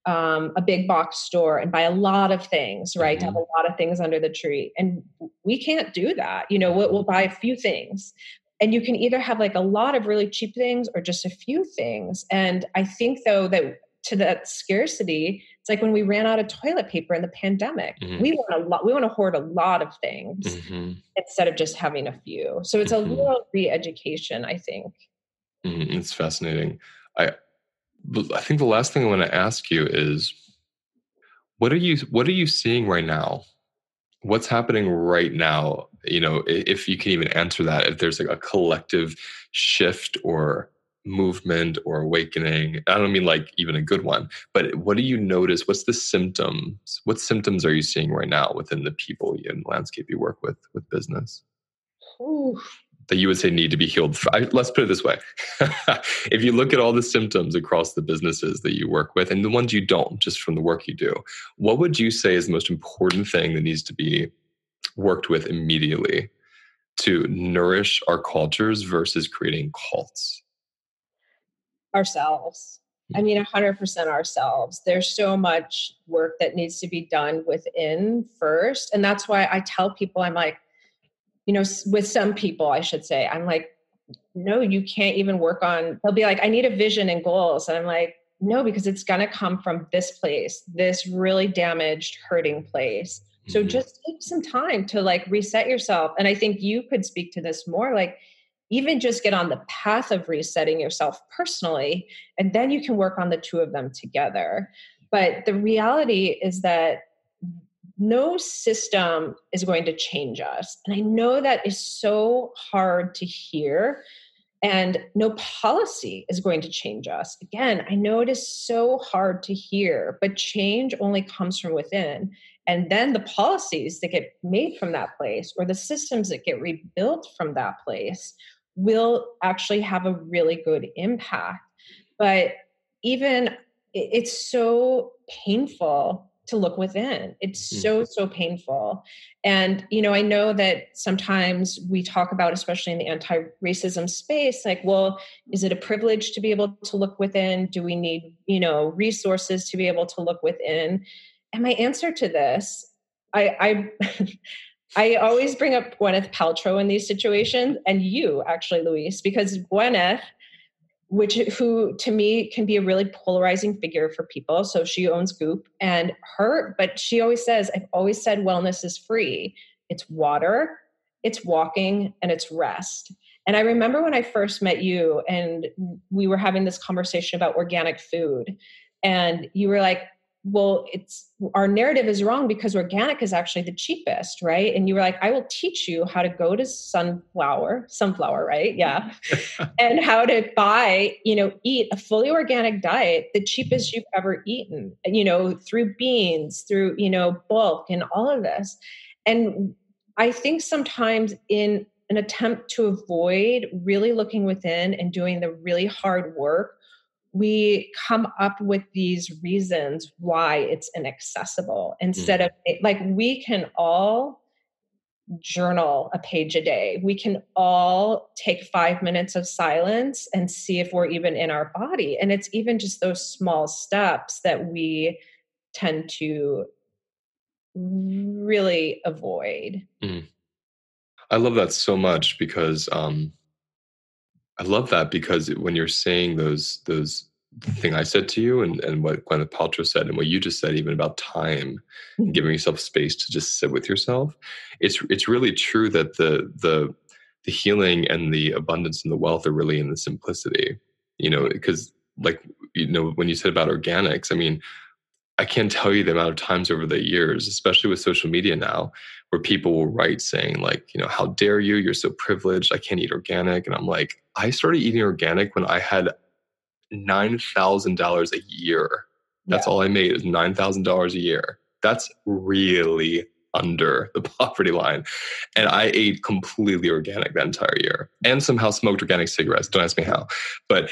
a big box store and buy a lot of things, right? To have a lot of things under the tree. And we can't do that. We'll buy a few things. And you can either have like a lot of really cheap things or just a few things. And I think, though, that to that scarcity, it's like when we ran out of toilet paper in the pandemic. We want to hoard a lot of things instead of just having a few. So it's a real re-education, I think. It's fascinating. I think the last thing I want to ask you is, what are you seeing right now? What's happening right now? If you can even answer that, if there's like a collective shift or movement or awakening. I don't mean like even a good one, but what do you notice? What's the symptoms? What symptoms are you seeing right now within the people and landscape you work with business? Ooh. That you would say need to be healed? Let's put it this way. If you look at all the symptoms across the businesses that you work with and the ones you don't, just from the work you do, what would you say is the most important thing that needs to be worked with immediately to nourish our cultures versus creating cults? Ourselves. I mean, 100% ourselves. There's so much work that needs to be done within first. And that's why I tell people, I'm like, with some people, I should say, I'm like, no, you can't even work on, they'll be like, I need a vision and goals. And I'm like, no, because it's going to come from this place, this really damaged, hurting place. So just take some time to like reset yourself. And I think you could speak to this more, like even just get on the path of resetting yourself personally, and then you can work on the two of them together. But the reality is that no system is going to change us. And I know that is so hard to hear. And no policy is going to change us. Again, I know it is so hard to hear, but change only comes from within. And then the policies that get made from that place, or the systems that get rebuilt from that place, will actually have a really good impact. But even it's so painful to look within. It's so painful. And, I know that sometimes we talk about, especially in the anti-racism space, like, well, is it a privilege to be able to look within? Do we need, resources to be able to look within? And my answer to this, I always bring up Gwyneth Paltrow in these situations, and you actually, Luis, because Gwyneth, who to me can be a really polarizing figure for people. So she owns Goop, but she always says, I've always said wellness is free. It's water, it's walking, and it's rest. And I remember when I first met you and we were having this conversation about organic food, and you were like, well, our narrative is wrong because organic is actually the cheapest, right? And you were like, I will teach you how to go to sunflower, right? Yeah. And how to eat a fully organic diet, the cheapest you've ever eaten, through beans, through, bulk and all of this. And I think sometimes in an attempt to avoid really looking within and doing the really hard work, we come up with these reasons why it's inaccessible instead of like, we can all journal a page a day. We can all take 5 minutes of silence and see if we're even in our body. And it's even just those small steps that we tend to really avoid. I love that so much because when you're saying those the thing I said to you and what Gwyneth Paltrow said and what you just said, even about time and giving yourself space to just sit with yourself, it's really true that the healing and the abundance and the wealth are really in the simplicity, because when you said about organics, I mean, I can't tell you the amount of times over the years, especially with social media now, where people will write saying like, how dare you? You're so privileged. I can't eat organic. And I'm like, I started eating organic when I had $9,000 a year. That's all I made is $9,000 a year. That's really under the poverty line. And I ate completely organic that entire year and somehow smoked organic cigarettes. Don't ask me how, but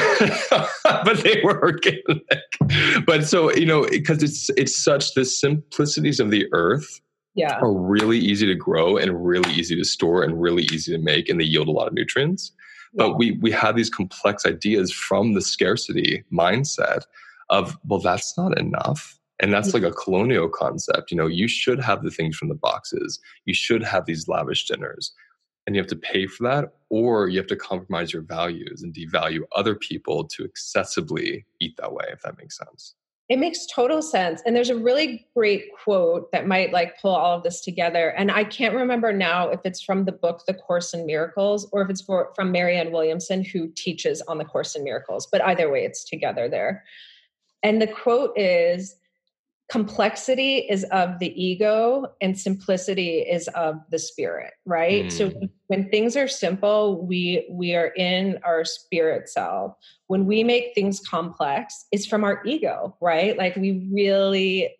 but they were organic. But so, because it's such the simplicities of the earth are really easy to grow and really easy to store and really easy to make. And they yield a lot of nutrients. But we have these complex ideas from the scarcity mindset of, well, that's not enough. And that's like a colonial concept. You should have the things from the boxes. You should have these lavish dinners. And you have to pay for that, or you have to compromise your values and devalue other people to excessively eat that way, if that makes sense. It makes total sense. And there's a really great quote that might pull all of this together. And I can't remember now if it's from the book, The Course in Miracles, or if it's from Marianne Williamson, who teaches on The Course in Miracles. But either way, it's together there. And the quote is, complexity is of the ego and simplicity is of the spirit, right? So when things are simple, we are in our spirit self. When we make things complex, it's from our ego, right? Like we really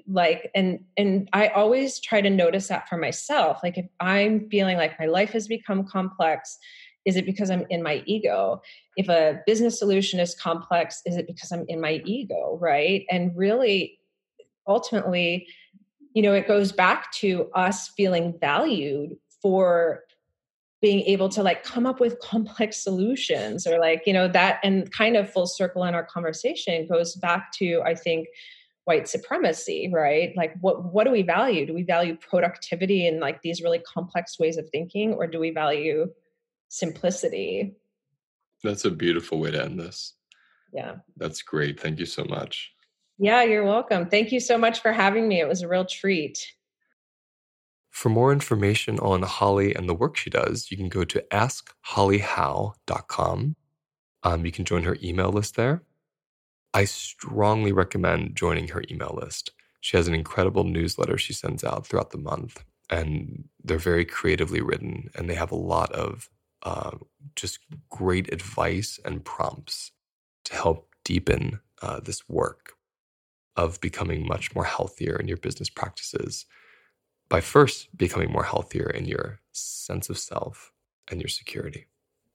and I always try to notice that for myself. Like if I'm feeling like my life has become complex, is it because I'm in my ego? If a business solution is complex, is it because I'm in my ego, right? And really, ultimately, it goes back to us feeling valued for being able to come up with complex solutions or that, and kind of full circle in our conversation goes back to, I think, white supremacy, right? Like what do we value? Do we value productivity and these really complex ways of thinking, or do we value simplicity? That's a beautiful way to end this. Yeah. That's great. Thank you so much. Yeah, you're welcome. Thank you so much for having me. It was a real treat. For more information on Holly and the work she does, you can go to askhollyhow.com. You can join her email list there. I strongly recommend joining her email list. She has an incredible newsletter she sends out throughout the month, and they're very creatively written, and they have a lot of just great advice and prompts to help deepen this work of becoming much more healthier in your business practices by first becoming more healthier in your sense of self and your security.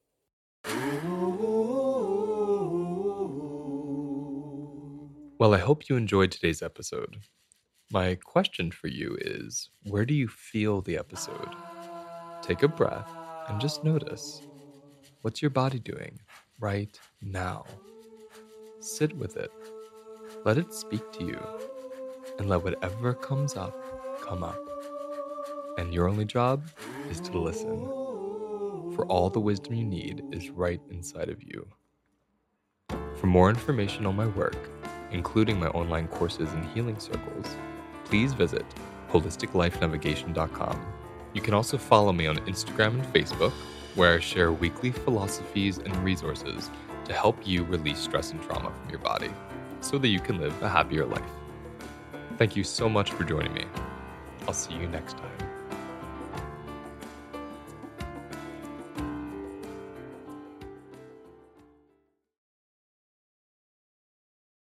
Well, I hope you enjoyed today's episode. My question for you is, where do you feel the episode? Take a breath and just notice. What's your body doing right now? Sit with it. Let it speak to you, and let whatever comes up, come up. And your only job is to listen, for all the wisdom you need is right inside of you. For more information on my work, including my online courses and healing circles, please visit holisticlifenavigation.com. You can also follow me on Instagram and Facebook, where I share weekly philosophies and resources to help you release stress and trauma from your body so that you can live a happier life. Thank you so much for joining me. I'll see you next time.